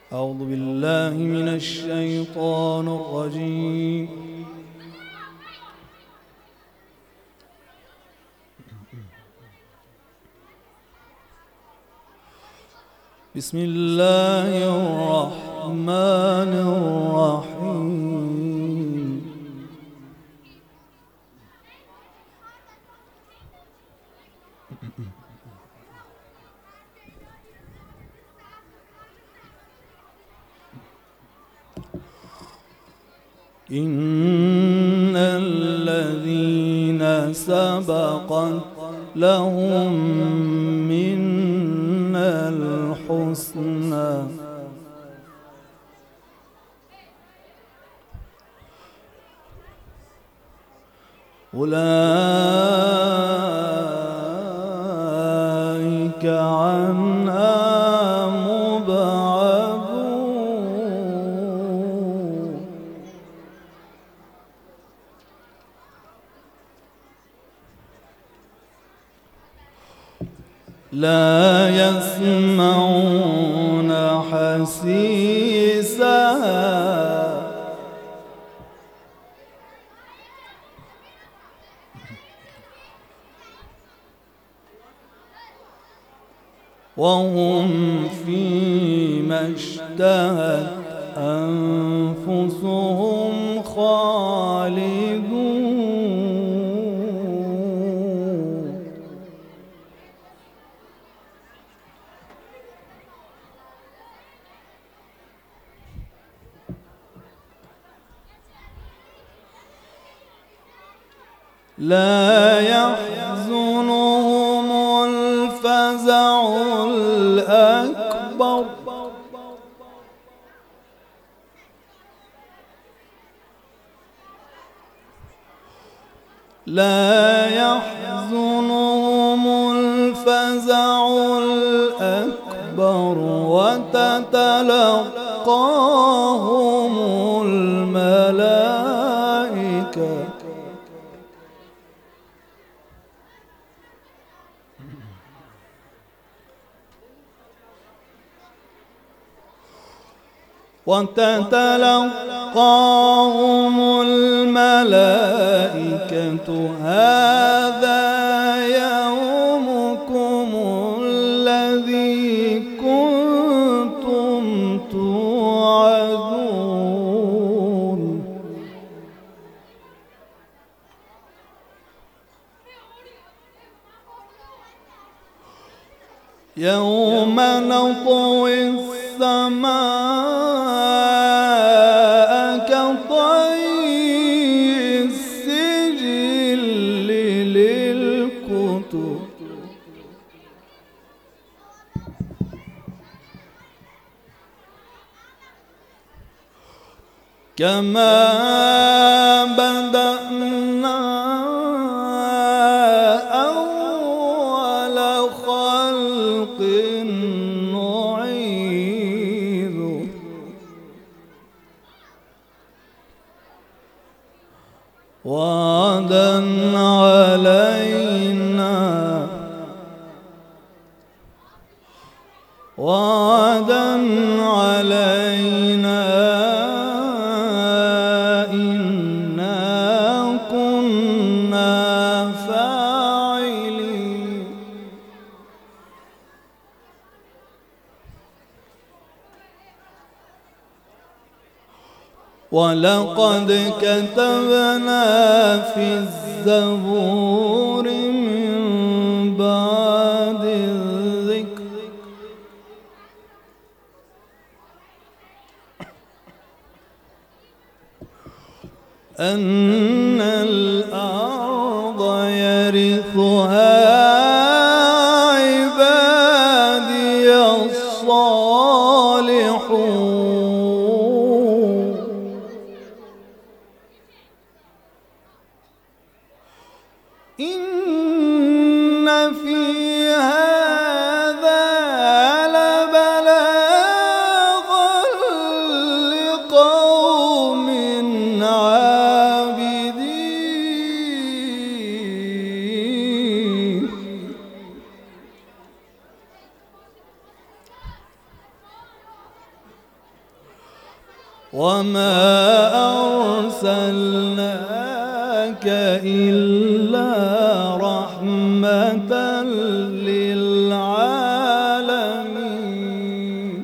أعوذ بالله من الشيطان الرجيم. بسم الله الرحمن الرحيم. إن الذين سبقت لهم منا الحسنى أولئك عنها مبعدون. لا يسمعون حسيسها وهم فيما اشتهت أنفسهم خالدون. لا يحزنهم الفزع الأكبر لا يحزنهم الفزع الأكبر وتتلقاهم الملائكة هذا يومكم الذي كنتم توعدون. يوم نطوي السماء كطي السجل للكتب كما بدأنا أول خلق نعيده وعدا علينا إنا كنا فاعلين. ولقد كتبنا في الزبور من بعد الذكر أن الأرض يرثها عبادي الصالحون. إن في هذا لبلاغا لقوم عابدين. وما أرسلناك إلا رحمة للعالمين.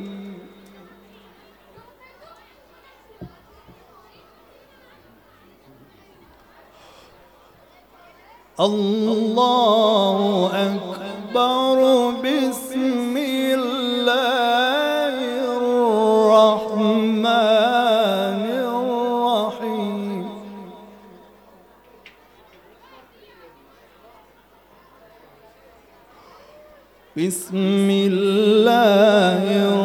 الله أكبر. بسم الله الرحمن الرحيم. بسم الله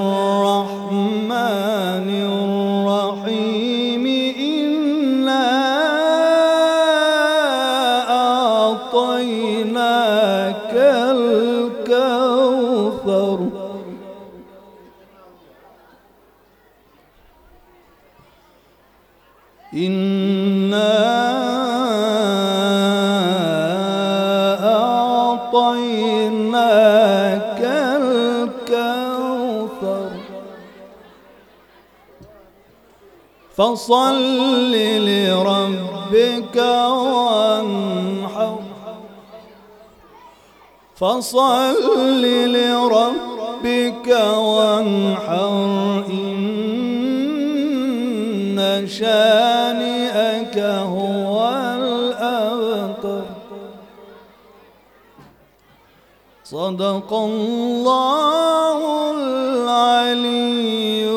الرحمن الرحيم. إنا أعطيناك الكوثر. إنا أعطيناك الكوثر فصل لربك وانحر. فصل لربك وانحر. إن شانئك هو الأبتر. صدق الله العلي